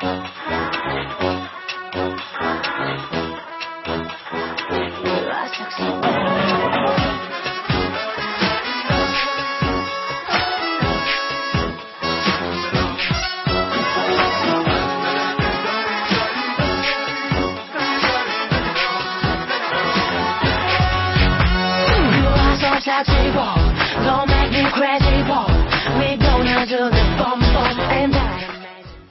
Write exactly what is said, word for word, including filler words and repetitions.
Don't make me crazy, boy. We go now to the bum bum and die.